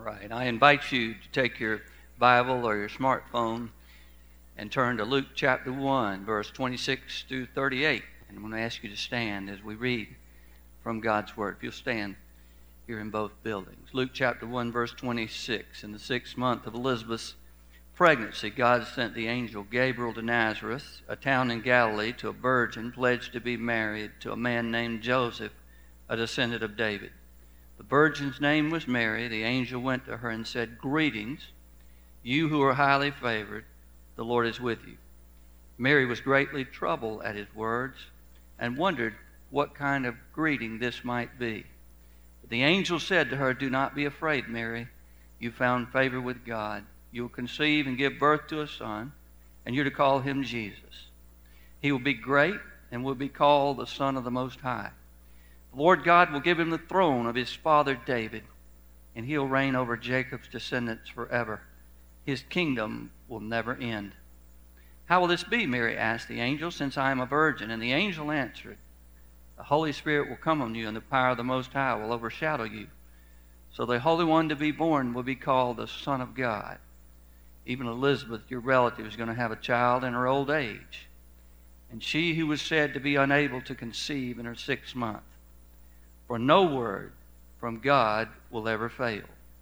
right. I invite you to take your Bible or your smartphone and turn to Luke chapter 1, verse 26 through 38. And I'm going to ask you to stand as we read from God's Word. If you'll stand here in both buildings. Luke chapter 1, verse 26. In the 6th month of Elizabeth's pregnancy, God sent the angel Gabriel to Nazareth, a town in Galilee, to a virgin pledged to be married to a man named Joseph, a descendant of David. The virgin's name was Mary. The angel went to her and said, "Greetings, you who are highly favored, the Lord is with you." Mary was greatly troubled at his words and wondered what kind of greeting this might be. But the angel said to her, "Do not be afraid, Mary. You found favor with God. You will conceive and give birth to a son, and you're to call him Jesus. He will be great and will be called the Son of the Most High. The Lord God will give him the throne of his father David, and he'll reign over Jacob's descendants forever. His kingdom will never end." "How will this be?" Mary asked the angel, "since I am a virgin?" And the angel answered, "The Holy Spirit will come on you, and the power of the Most High will overshadow you. So the Holy One to be born will be called the Son of God. Even Elizabeth, your relative, is going to have a child in her old age, and she who was said to be unable to conceive in her 6th month. For no word from God will ever fail."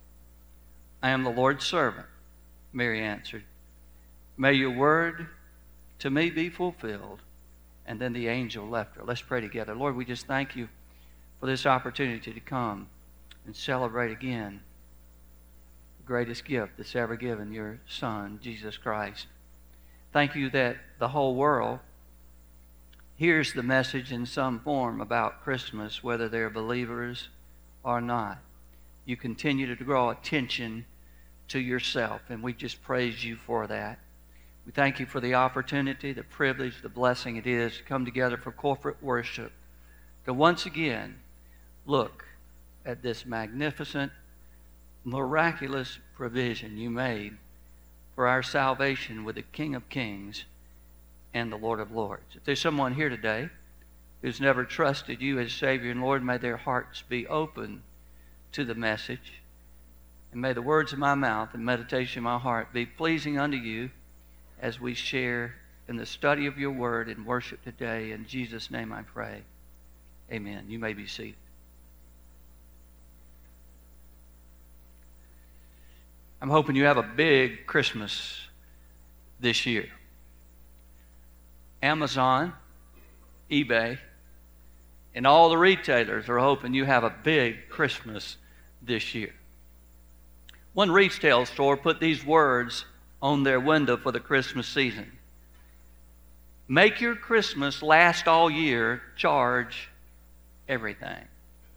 "I am the Lord's servant," Mary answered. "May your word to me be fulfilled." And then the angel left her. Let's pray together. Lord, we just thank you for this opportunity to come and celebrate again the greatest gift that's ever given, your Son, Jesus Christ. Thank you that the whole world hears the message in some form about Christmas, whether they're believers or not. You continue to draw attention to yourself, and we just praise you for that. We thank you for the opportunity, the privilege, the blessing it is to come together for corporate worship, to once again look at this magnificent, miraculous provision you made for our salvation with the King of Kings and the Lord of Lords. If there's someone here today who's never trusted you as Savior and Lord, may their hearts be open to the message. And may the words of my mouth and meditation of my heart be pleasing unto you as we share in the study of your word and worship today. In Jesus' name I pray. Amen. You may be seated. I'm hoping you have a big Christmas this year. Amazon, eBay, and all the retailers are hoping you have a big Christmas this year. One retail store put these words on their window for the Christmas season: "Make your Christmas last all year, charge everything."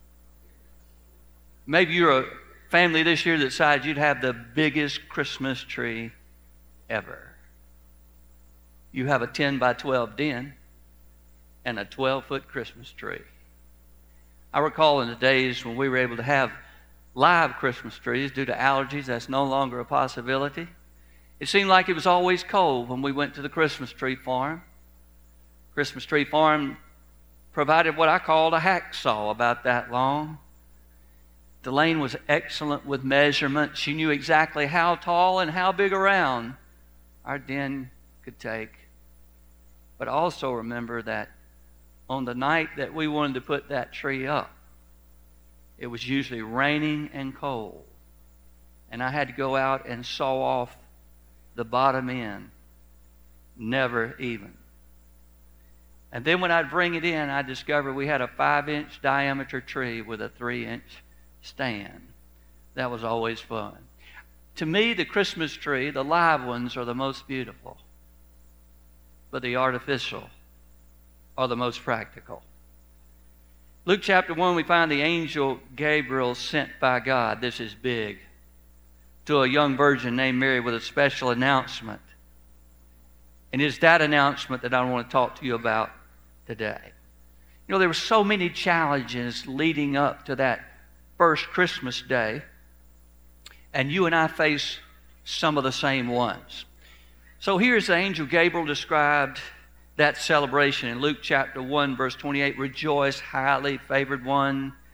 Maybe you're a family this year that decides you'd have the biggest Christmas tree ever. You have a 10 by 12 den and a 12-foot Christmas tree. I recall in the days when we were able to have live Christmas trees due to allergies. That's no longer a possibility. It seemed like it was always cold when we went to the Christmas tree farm. Christmas tree farm provided what I called a hacksaw, about that long. Delane was excellent with measurement. She knew exactly how tall and how big around our den could take. But also remember that on the night that we wanted to put that tree up, it was usually raining and cold. And I had to go out and saw off the bottom end, never even. And then when I'd bring it in, I discovered we had a 5-inch diameter tree with a 3-inch stand. That was always fun. To me, the Christmas tree, the live ones, are the most beautiful. But the artificial are the most practical. Luke chapter 1, we find the angel Gabriel sent by God. This is big. To a young virgin named Mary with a special announcement. And it's that announcement that I want to talk to you about today. You know, there were so many challenges leading up to that first Christmas day, and you and I face some of the same ones. So here's the angel Gabriel described that celebration in Luke chapter 1, verse 28. "Rejoice, highly favored one.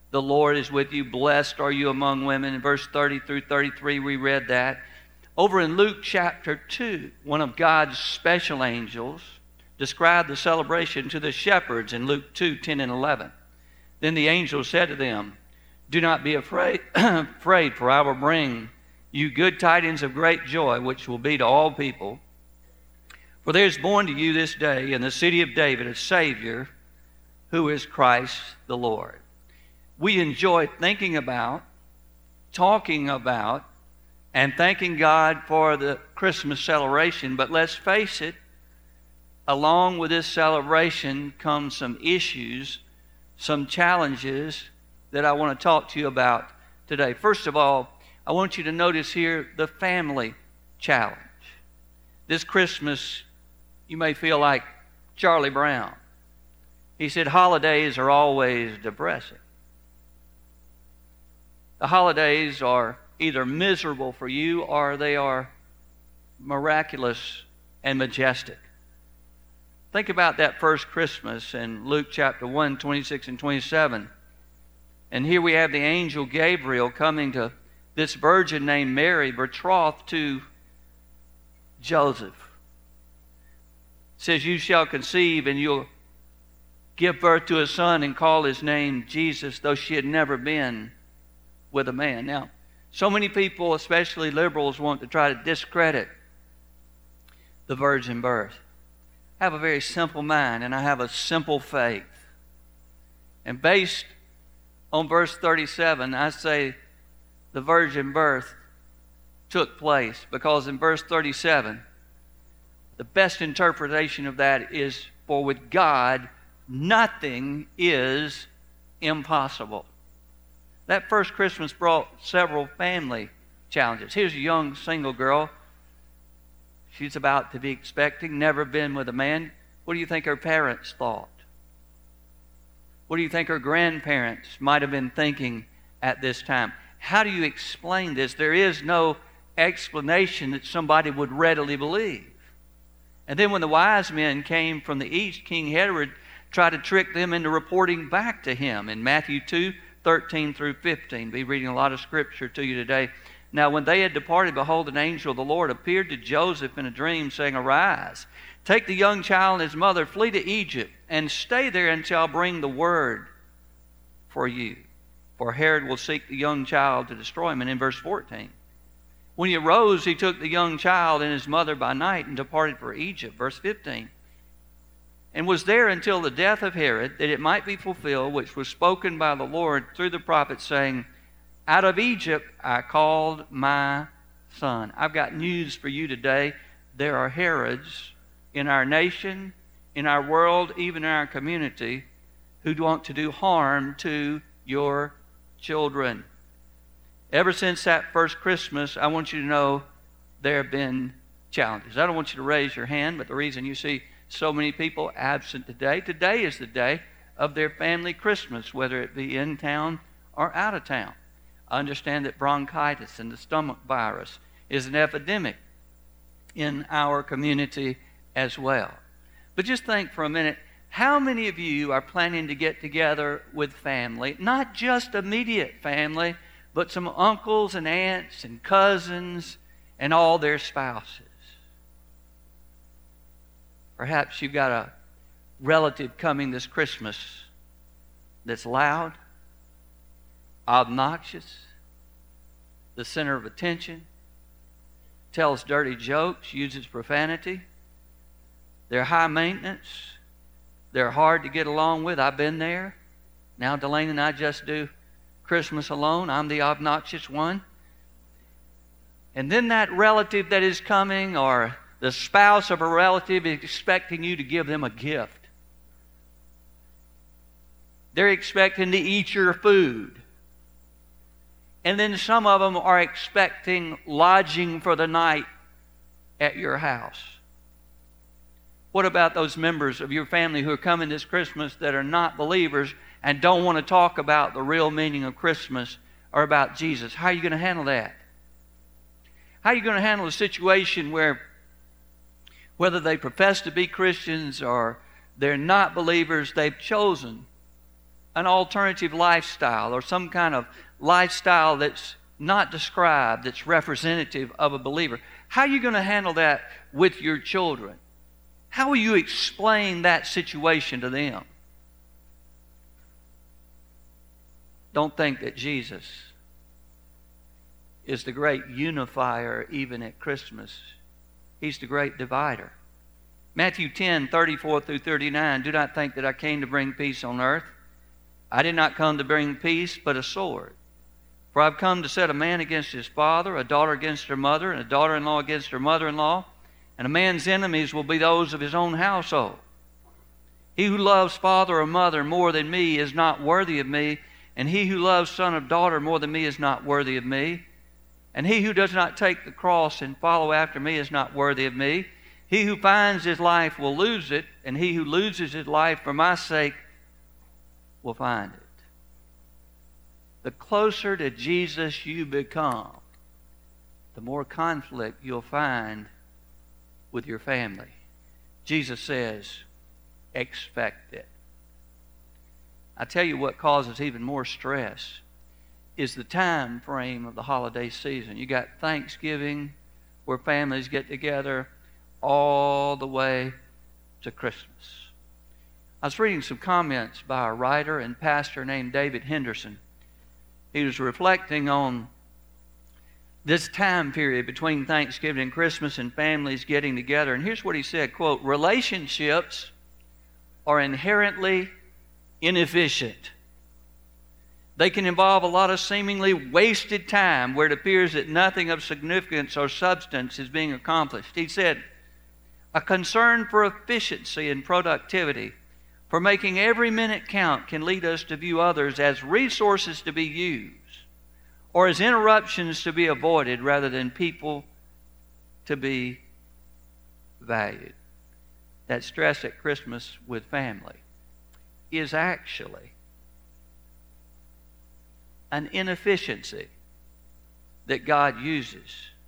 The Lord is with you. Blessed are you among women. In verse 30 through 33, we read that. Over in Luke chapter 2, one of God's special angels described the celebration to the shepherds in Luke 2, 10 and 11. Then the angel said to them, do not be afraid, for I will bring you good tidings of great joy, which will be to all people. For there is born to you this day in the city of David a Savior, who is Christ the Lord. We enjoy thinking about, talking about, and thanking God for the Christmas celebration. But let's face it, along with this celebration comes some issues, some challenges that I want to talk to you about today. First of all, I want you to notice here the family challenge. This Christmas, you may feel like Charlie Brown. He said, holidays are always depressing. The holidays are either miserable for you or they are miraculous and majestic. Think about that first Christmas in Luke chapter 1, 26 and 27. And here we have the angel Gabriel coming to this virgin named Mary, betrothed to Joseph. It says, you shall conceive and you'll give birth to a son and call his name Jesus, though she had never been with a man. Now, so many people, especially liberals, want to try to discredit the virgin birth. I have a very simple mind and I have a simple faith. And based on verse 37, I say the virgin birth took place because in verse 37, the best interpretation of that is, for with God, nothing is impossible. That first Christmas brought several family challenges. Here's a young single girl. She's about to be expecting, never been with a man. What do you think her parents thought? What do you think her grandparents might have been thinking at this time? How do you explain this? There is no explanation that somebody would readily believe. And then when the wise men came from the east, King Herod tried to trick them into reporting back to him in Matthew 2, 13 through 15. I'll be reading a lot of scripture to you today. Now when they had departed, behold, an angel of the Lord appeared to Joseph in a dream, saying, arise, take the young child and his mother, flee to Egypt, and stay there until I bring the word for you. For Herod will seek the young child to destroy him. And in verse 14, when he arose, he took the young child and his mother by night and departed for Egypt. Verse 15, and was there until the death of Herod, that it might be fulfilled, which was spoken by the Lord through the prophet, saying, out of Egypt I called my son. I've got news for you today. There are Herods in our nation, in our world, even in our community, who want to do harm to your children. Ever since that first Christmas, I want you to know there have been challenges. I don't want you to raise your hand, but the reason you see so many people absent today is the day of their family Christmas, whether it be in town or out of town. I understand that bronchitis and the stomach virus is an epidemic in our community as well. But just think for a minute, how many of you are planning to get together with family, not just immediate family, but some uncles and aunts and cousins and all their spouses? Perhaps you've got a relative coming this Christmas that's loud, obnoxious, the center of attention, tells dirty jokes, uses profanity. They're high maintenance. They're hard to get along with. I've been there. Now Delaney and I just do Christmas alone. I'm the obnoxious one. And then that relative that is coming, or the spouse of a relative, is expecting you to give them a gift. They're expecting to eat your food. And then some of them are expecting lodging for the night at your house. What about those members of your family who are coming this Christmas that are not believers and don't want to talk about the real meaning of Christmas or about Jesus? How are you going to handle that? How are you going to handle a situation where, whether they profess to be Christians or they're not believers, they've chosen an alternative lifestyle or some kind of lifestyle that's not described, that's representative of a believer. How are you going to handle that with your children? How will you explain that situation to them? Don't think that Jesus is the great unifier even at Christmas. He's the great divider. Matthew 10:34-39, do not think that I came to bring peace on earth. I did not come to bring peace, but a sword. For I've come to set a man against his father, a daughter against her mother, and a daughter-in-law against her mother-in-law, and a man's enemies will be those of his own household. He who loves father or mother more than me is not worthy of me, and he who loves son or daughter more than me is not worthy of me. And he who does not take the cross and follow after me is not worthy of me. He who finds his life will lose it, and he who loses his life for my sake will find it. The closer to Jesus you become, the more conflict you'll find with your family. Jesus says, expect it. I tell you what causes even more stress is the time frame of the holiday season. You got Thanksgiving, where families get together, all the way to Christmas. I was reading some comments by a writer and pastor named David Henderson. He was reflecting on this time period between Thanksgiving and Christmas and families getting together. And here's what he said, quote, relationships are inherently inefficient. They can involve a lot of seemingly wasted time where it appears that nothing of significance or substance is being accomplished. He said, a concern for efficiency and productivity, for making every minute count, can lead us to view others as resources to be used or as interruptions to be avoided rather than people to be valued. That stress at Christmas with family is actually an inefficiency that God uses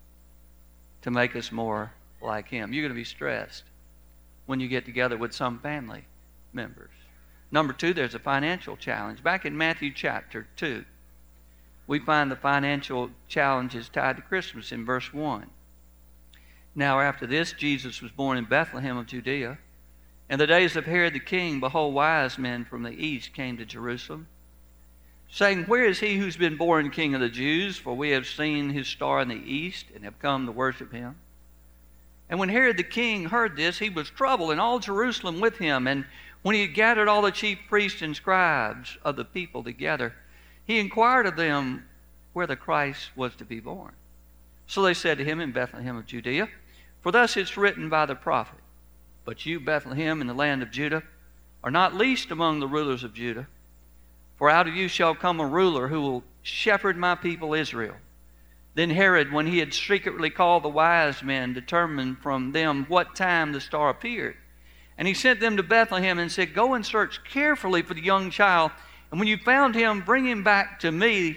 to make us more like Him. You're going to be stressed when you get together with some family members. Number two, there's a financial challenge. Back in Matthew chapter 2, we find the financial challenges tied to Christmas in verse 1. Now after this, Jesus was born in Bethlehem of Judea. In the days of Herod the king, behold, wise men from the east came to Jerusalem, saying, where is he who's been born King of the Jews? For we have seen his star in the east and have come to worship him. And when Herod the king heard this, he was troubled, and all Jerusalem with him. And when he had gathered all the chief priests and scribes of the people together, he inquired of them where the Christ was to be born. So they said to him, in Bethlehem of Judea, for thus it's written by the prophet, but you, Bethlehem, in the land of Judah, are not least among the rulers of Judah. For out of you shall come a ruler who will shepherd my people Israel. Then Herod, when he had secretly called the wise men, determined from them what time the star appeared. And he sent them to Bethlehem and said, go and search carefully for the young child, and when you found him, bring him back to me,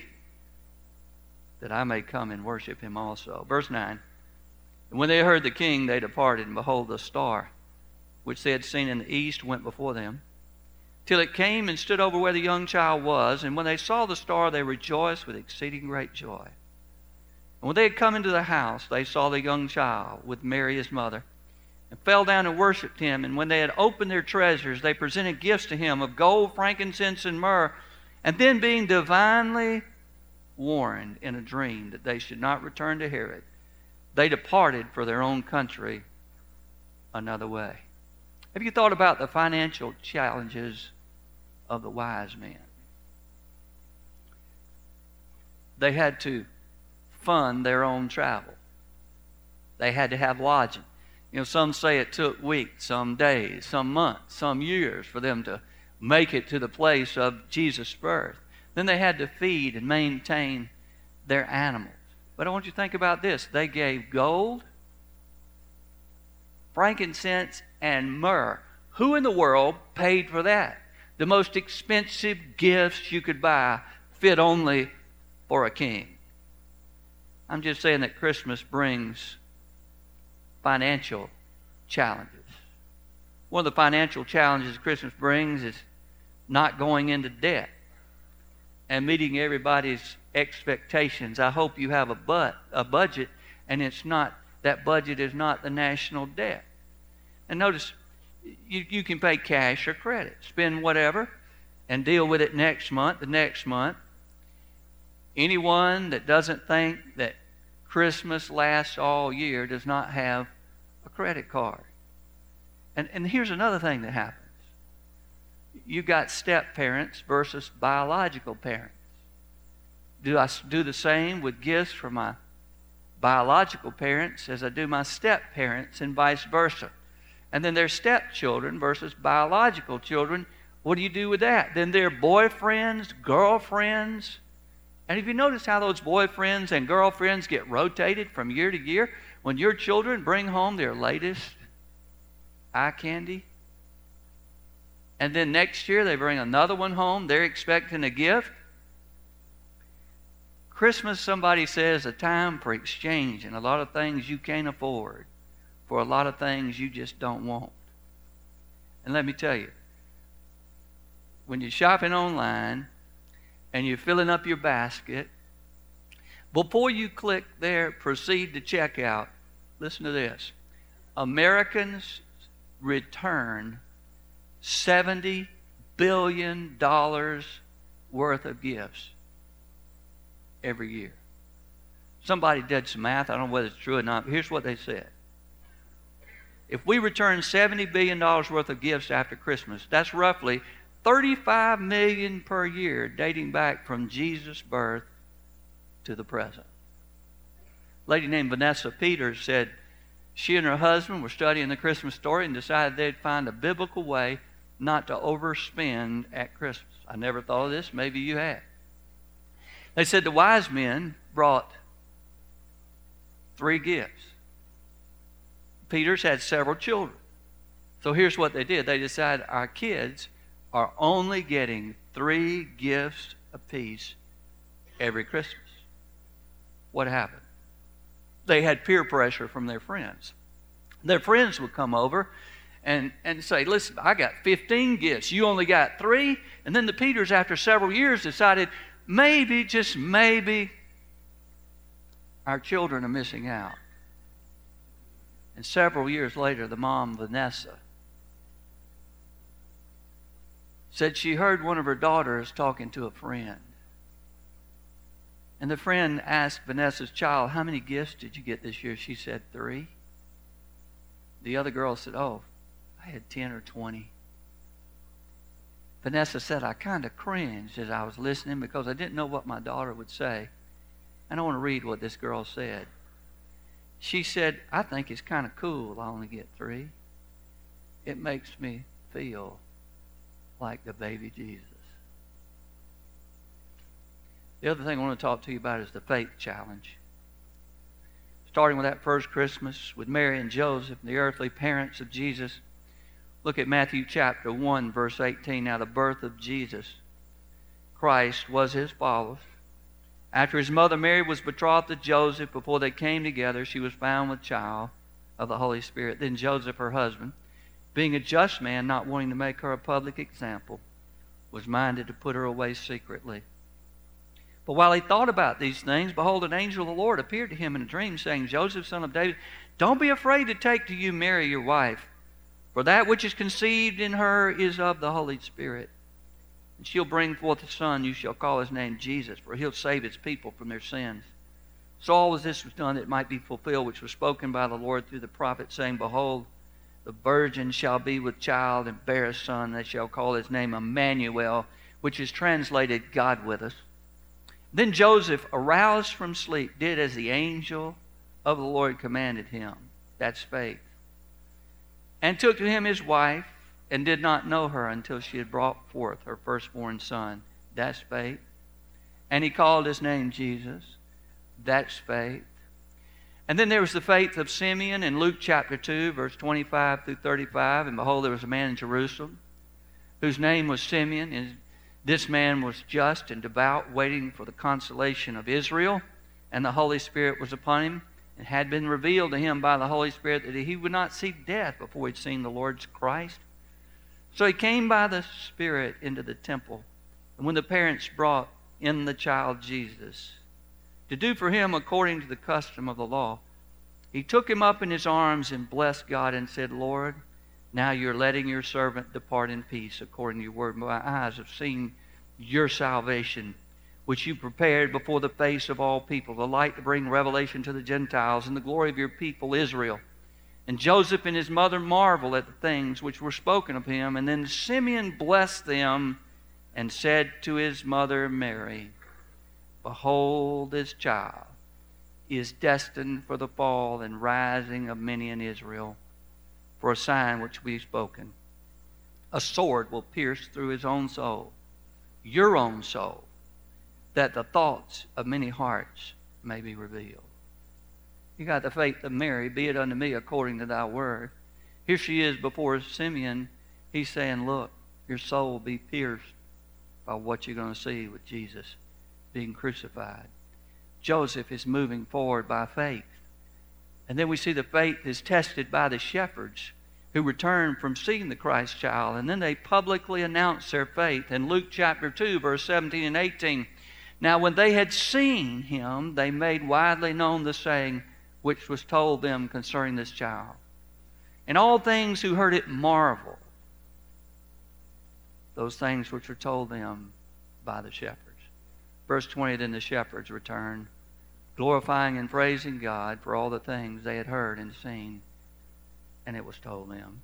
that I may come and worship him also. Verse 9, and when they heard the king, they departed, and behold, the star, which they had seen in the east, went before them, till it came and stood over where the young child was. And when they saw the star, they rejoiced with exceeding great joy. And when they had come into the house, they saw the young child with Mary his mother, and fell down and worshipped him. And when they had opened their treasures, they presented gifts to him of gold, frankincense, and myrrh. And then, being divinely warned in a dream that they should not return to Herod, they departed for their own country another way. Have you thought about the financial challenges of the wise men? They had to fund their own travel. They had to have lodging. You know, some say it took weeks, some days, some months, some years for them to make it to the place of Jesus' birth. Then they had to feed and maintain their animals. But I want you to think about this. They gave gold, frankincense, and myrrh. Who in the world paid for that? The most expensive gifts you could buy fit only for a king. I'm just saying that Christmas brings financial challenges. One of the financial challenges Christmas brings is not going into debt, and meeting everybody's expectations. I hope you have a budget, and that budget is not the national debt. And notice, you can pay cash or credit, spend whatever, and deal with it next month, the next month. Anyone that doesn't think that Christmas lasts all year does not have a credit card. And here's another thing that happens. You've got step-parents versus biological parents. Do I do the same with gifts for my biological parents as I do my step-parents, and vice versa? And then there's stepchildren versus biological children. What do you do with that? Then they're boyfriends, girlfriends. And have you noticed how those boyfriends and girlfriends get rotated from year to year? When your children bring home their latest eye candy, and then next year they bring another one home, they're expecting a gift. Christmas, somebody says, a time for exchange, and a lot of things you can't afford for a lot of things you just don't want. And let me tell you, when you're shopping online and you're filling up your basket, before you click there, proceed to checkout, listen to this. Americans return $70 billion worth of gifts every year. Somebody did some math. I don't know whether it's true or not. But here's what they said. If we return $70 billion worth of gifts after Christmas, that's roughly $35 million per year dating back from Jesus' birth to the present. A lady named Vanessa Peters said she and her husband were studying the Christmas story and decided they'd find a biblical way not to overspend at Christmas. I never thought of this. Maybe you have. They said the wise men brought 3 gifts. Peters had several children. So here's what they did. They decided our kids are only getting 3 gifts apiece every Christmas. What happened? They had peer pressure from their friends. Their friends would come over and say, listen, I got 15 gifts. You only got 3? And then the Peters, after several years, decided maybe, just maybe, our children are missing out. And several years later, the mom, Vanessa, said she heard one of her daughters talking to a friend. And the friend asked Vanessa's child, how many gifts did you get this year? She said 3. The other girl said, oh, I had 10 or 20. Vanessa said, I kind of cringed as I was listening because I didn't know what my daughter would say. And I want to read what this girl said. She said, I think it's kind of cool I only get 3. It makes me feel like the baby Jesus. The other thing I want to talk to you about is the faith challenge. Starting with that first Christmas with Mary and Joseph, the earthly parents of Jesus. Look at Matthew chapter 1, verse 18. Now the birth of Jesus Christ was as follows. After his mother Mary was betrothed to Joseph, before they came together, she was found with child of the Holy Spirit. Then Joseph, her husband, being a just man, not wanting to make her a public example, was minded to put her away secretly. But while he thought about these things, behold, an angel of the Lord appeared to him in a dream, saying, Joseph, son of David, don't be afraid to take to you Mary, your wife, for that which is conceived in her is of the Holy Spirit. And she'll bring forth a son, you shall call his name Jesus, for he'll save his people from their sins. So all of this was done that it might be fulfilled, which was spoken by the Lord through the prophet, saying, behold, the virgin shall be with child and bear a son. They shall call his name Emmanuel, which is translated God with us. Then Joseph, aroused from sleep, did as the angel of the Lord commanded him. That's faith. And took to him his wife, and did not know her until she had brought forth her firstborn son. That's faith. And he called his name Jesus. That's faith. And then there was the faith of Simeon in Luke chapter 2, verse 25 through 35. And behold, there was a man in Jerusalem whose name was Simeon. And this man was just and devout, waiting for the consolation of Israel. And the Holy Spirit was upon him, and had been revealed to him by the Holy Spirit that he would not see death before he'd seen the Lord's Christ. So he came by the Spirit into the temple. And when the parents brought in the child Jesus to do for him according to the custom of the law, he took him up in his arms and blessed God and said, Lord, now you're letting your servant depart in peace according to your word. My eyes have seen your salvation, which you prepared before the face of all people, the light to bring revelation to the Gentiles and the glory of your people Israel. And Joseph and his mother marveled at the things which were spoken of him. And then Simeon blessed them and said to his mother Mary, Behold, this child is destined for the fall and rising of many in Israel, for a sign which we have spoken. A sword will pierce through his own soul, your own soul, that the thoughts of many hearts may be revealed. You got the faith of Mary, be it unto me according to thy word. Here she is before Simeon. He's saying, look, your soul will be pierced by what you're going to see with Jesus being crucified. Joseph is moving forward by faith. And then we see the faith is tested by the shepherds who returned from seeing the Christ child. And then they publicly announced their faith. In Luke chapter 2, verse 17 and 18, now when they had seen him, they made widely known the saying which was told them concerning this child. And all things who heard it marveled, those things which were told them by the shepherds. Verse 20, then the shepherds returned, glorifying and praising God for all the things they had heard and seen, and it was told them.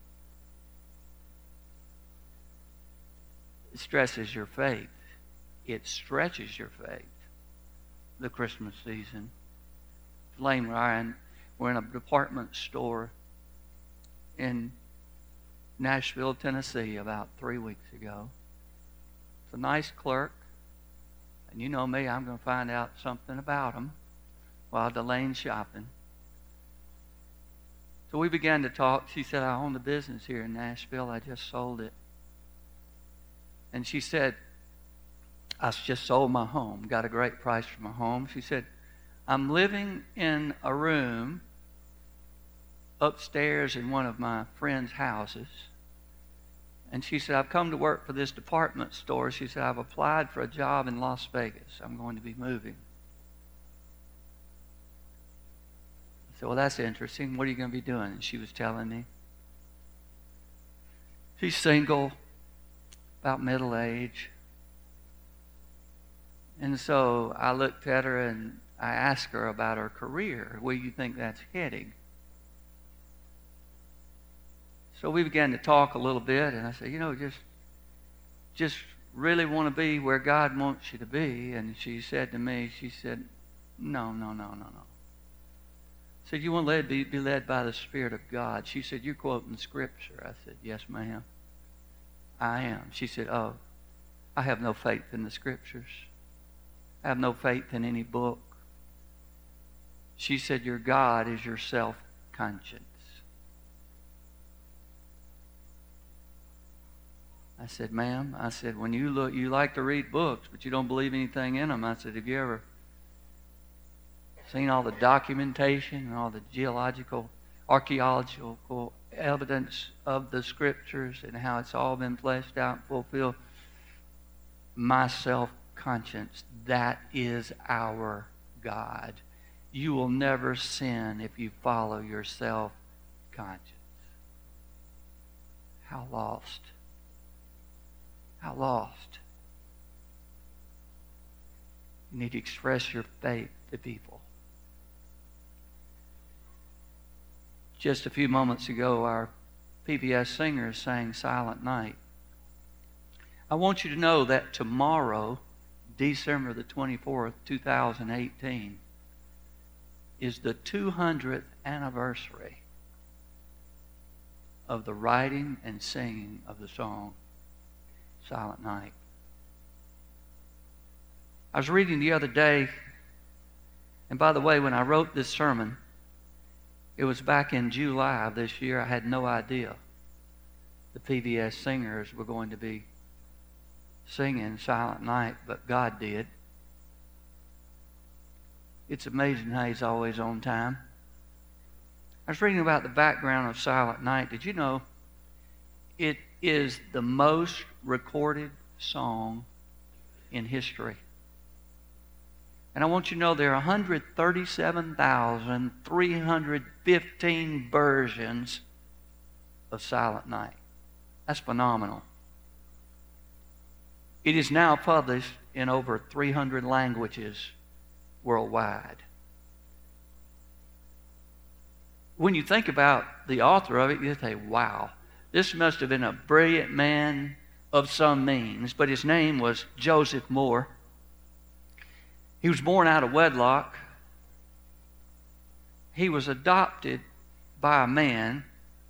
It stresses your faith. It stretches your faith. The Christmas season. Lane Ryan, we're in a department store in Nashville, Tennessee, about 3 weeks ago. It's a nice clerk. And you know me, I'm going to find out something about him while Delane's shopping. So we began to talk. She said, I own the business here in Nashville. I just sold it. And she said, I just sold my home. Got a great price for my home. She said, I'm living in a room upstairs in one of my friend's houses. And she said, I've come to work for this department store. She said, I've applied for a job in Las Vegas. I'm going to be moving. I said, well, that's interesting. What are you going to be doing? And she was telling me. She's single, about middle age. And so I looked at her and I asked her about her career. Where do you think that's heading? So we began to talk a little bit, and I said, just really want to be where God wants you to be. And she said to me, no. I said, you want to be led by the Spirit of God? She said, you're quoting Scripture. I said, yes, ma'am. I am. She said, oh, I have no faith in the Scriptures. I have no faith in any book. She said, your God is your self-conscience. I said, ma'am, when you look, you like to read books, but you don't believe anything in them. I said, have you ever seen all the documentation and all the geological, archaeological evidence of the Scriptures and how it's all been fleshed out and fulfilled? My self-conscience, that is our God. You will never sin if you follow your self-conscience. How lost. How lost. You need to express your faith to people. Just a few moments ago, our PBS singers sang Silent Night. I want you to know that tomorrow, December the 24th, 2018, is the 200th anniversary of the writing and singing of the song Silent Night. I was reading the other day, and by the way, when I wrote this sermon, it was back in July of this year. I had no idea the PBS singers were going to be singing Silent Night, but God did. It's amazing how He's always on time. I was reading about the background of Silent Night. Did you know it is the most recorded song in history. And I want you to know there are 137,315 versions of Silent Night. That's phenomenal. It is now published in over 300 languages worldwide. When you think about the author of it, you say, wow, this must have been a brilliant man of some means. But his name was Joseph Moore. He was born out of wedlock. He was adopted by a man,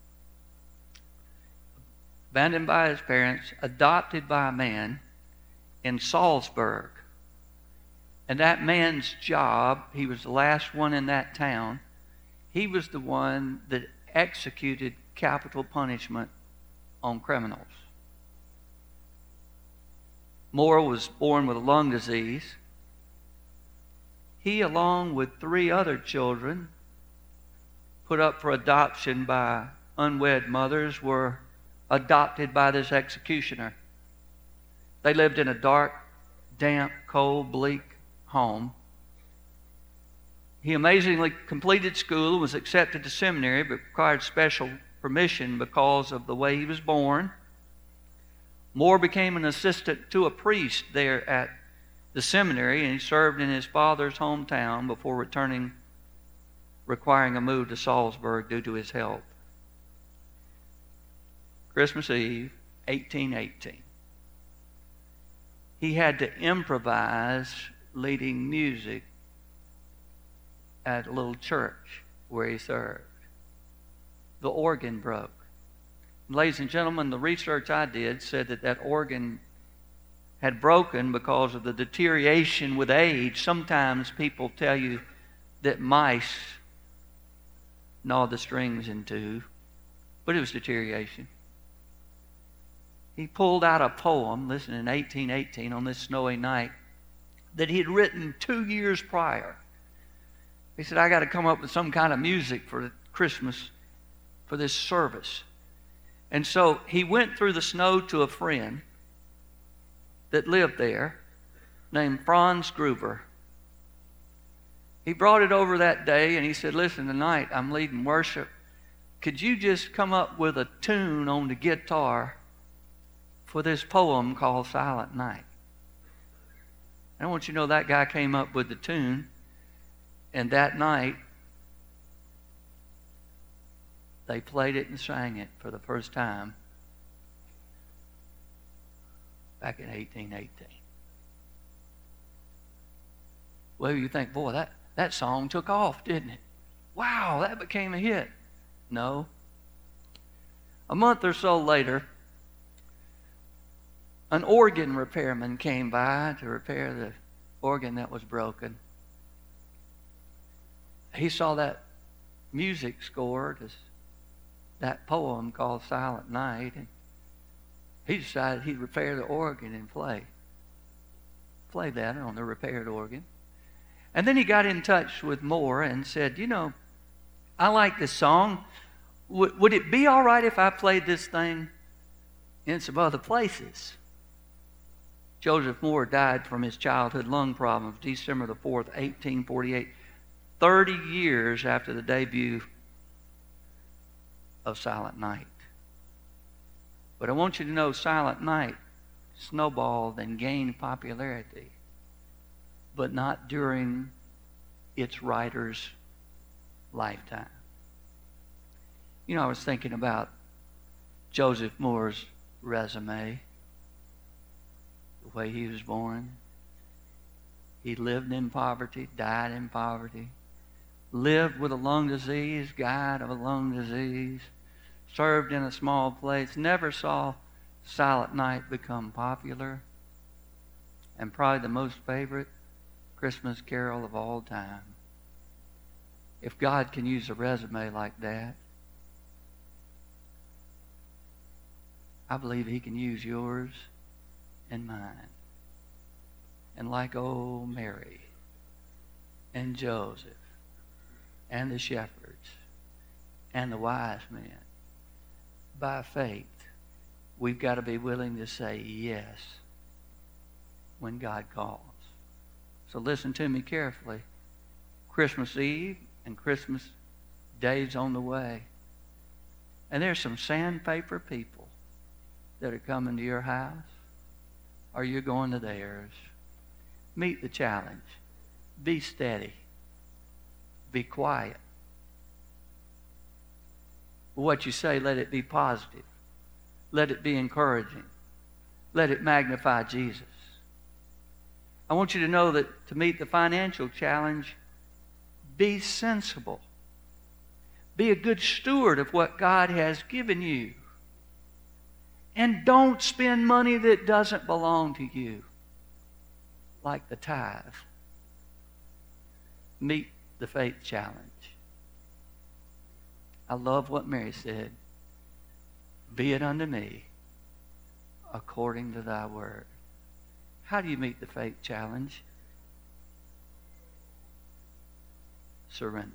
abandoned by his parents, adopted by a man in Salzburg. And that man's job, he was the last one in that town, he was the one that executed capital punishment on criminals. Moore was born with a lung disease. He, along with 3 other children, put up for adoption by unwed mothers, were adopted by this executioner. They lived in a dark, damp, cold, bleak home. He amazingly completed school and was accepted to seminary, but required special permission because of the way he was born. Moore became an assistant to a priest there at the seminary, and he served in his father's hometown before requiring a move to Salzburg due to his health. Christmas Eve, 1818. He had to improvise leading music at a little church where he served. The organ broke. Ladies and gentlemen, the research I did said that organ had broken because of the deterioration with age. Sometimes people tell you that mice gnaw the strings in two, but it was deterioration. He pulled out a poem, listen, in 1818 on this snowy night, that he had written 2 years prior. He said, I got to come up with some kind of music for Christmas, for this service. And so he went through the snow to a friend that lived there named Franz Gruber. He brought it over that day and he said, listen, tonight I'm leading worship. Could you just come up with a tune on the guitar for this poem called Silent Night? And I want you to know that guy came up with the tune, and that night they played it and sang it for the first time back in 1818. Well, you think, boy, that song took off, didn't it? Wow, that became a hit. No. A month or so later, an organ repairman came by to repair the organ that was broken. He saw that music scored as that poem called Silent Night, and he decided he'd repair the organ and play that on the repaired organ. And then he got in touch with Moore and said, you know, I like this song. Would it be all right if I played this thing in some other places? Joseph Moore died from his childhood lung problems December the 4th, 1848, 30 years after the debut of Silent Night. But I want you to know Silent Night snowballed and gained popularity, but not during its writer's lifetime. You know, I was thinking about Joseph Moore's resume, the way he was born. He lived in poverty, died in poverty, lived with a lung disease, died of a lung disease, served in a small place, never saw Silent Night become popular, and probably the most favorite Christmas carol of all time. If God can use a resume like that, I believe He can use yours and mine. And like old Mary and Joseph and the shepherds and the wise men, by faith, we've got to be willing to say yes when God calls. So listen to me carefully. Christmas Eve and Christmas Day's on the way. And there's some sandpaper people that are coming to your house, or you're going to theirs. Meet the challenge. Be steady. Be quiet. What you say, let it be positive. Let it be encouraging. Let it magnify Jesus. I want you to know that to meet the financial challenge, be sensible. Be a good steward of what God has given you. And don't spend money that doesn't belong to you, like the tithe. Meet the faith challenge. I love what Mary said. Be it unto me according to thy word. How do you meet the faith challenge? Surrender.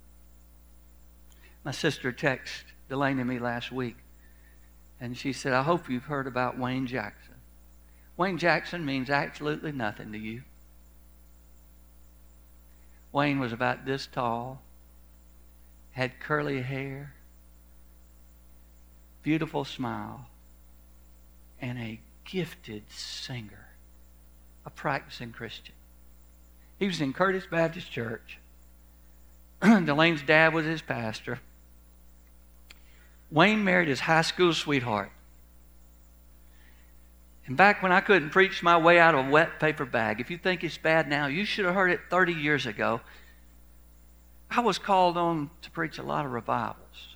My sister texted Delaney and me last week, and she said, I hope you've heard about Wayne Jackson. Wayne Jackson means absolutely nothing to you. Wayne was about this tall, had curly hair, beautiful smile, and a gifted singer, a practicing Christian. He was in Curtis Baptist Church. Delaine's dad was his pastor. Wayne married his high school sweetheart. And back when I couldn't preach my way out of a wet paper bag, if you think it's bad now, you should have heard it 30 years ago. I was called on to preach a lot of revivals.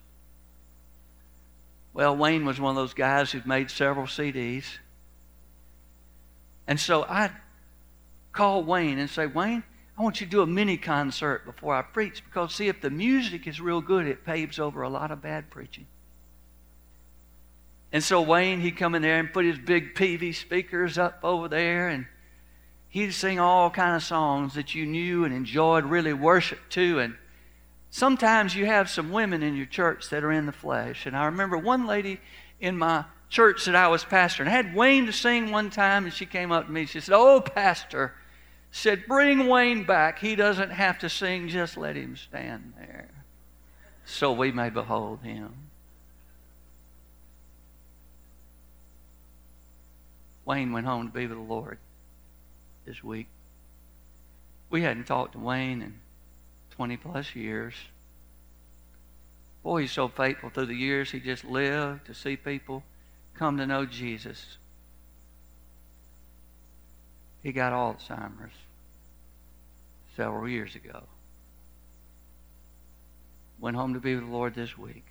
Well, Wayne was one of those guys who'd made several CDs. And so I'd call Wayne and say, Wayne, I want you to do a mini concert before I preach, because, see, if the music is real good, it paves over a lot of bad preaching. And so Wayne, he'd come in there and put his big PV speakers up over there, and he'd sing all kind of songs that you knew and enjoyed, really worship to. And sometimes you have some women in your church that are in the flesh. And I remember one lady in my church that I was pastoring. I had Wayne to sing one time, and she came up to me. She said, oh, pastor, said, bring Wayne back. He doesn't have to sing. Just let him stand there so we may behold him. Wayne went home to be with the Lord this week. We hadn't talked to Wayne in 20 plus years. Boy, he's so faithful through the years. He just lived to see people come to know Jesus. He got Alzheimer's several years ago. Went home to be with the Lord this week.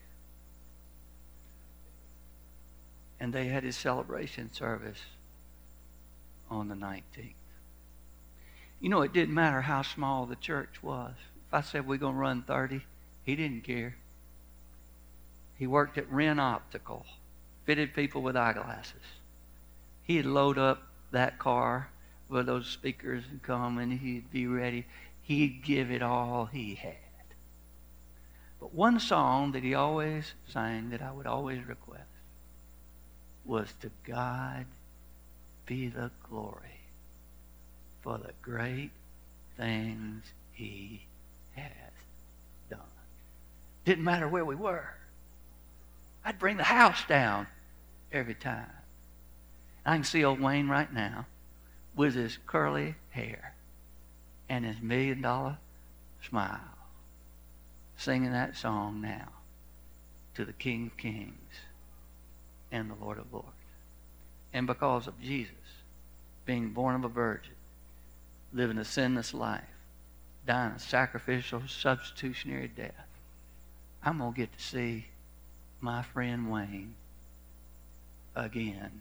And they had his celebration service on the 19th. You know, it didn't matter how small the church was. If I said we're going to run 30, he didn't care. He worked at Wren Optical, fitted people with eyeglasses. He'd load up that car with those speakers and come, and he'd be ready. He'd give it all he had. But one song that he always sang, that I would always request, was "To God be the glory for the great things he has done." Didn't matter where we were. I'd bring the house down every time. I can see old Wayne right now with his curly hair and his $1 million smile, singing that song now to the King of Kings and the Lord of Lords. And because of Jesus being born of a virgin, living a sinless life, dying a sacrificial, substitutionary death, I'm going to get to see my friend Wayne again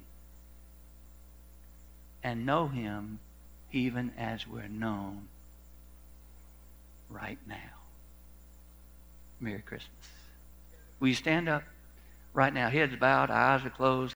and know him even as we're known right now. Merry Christmas. Will you stand up right now? Heads bowed, eyes are closed.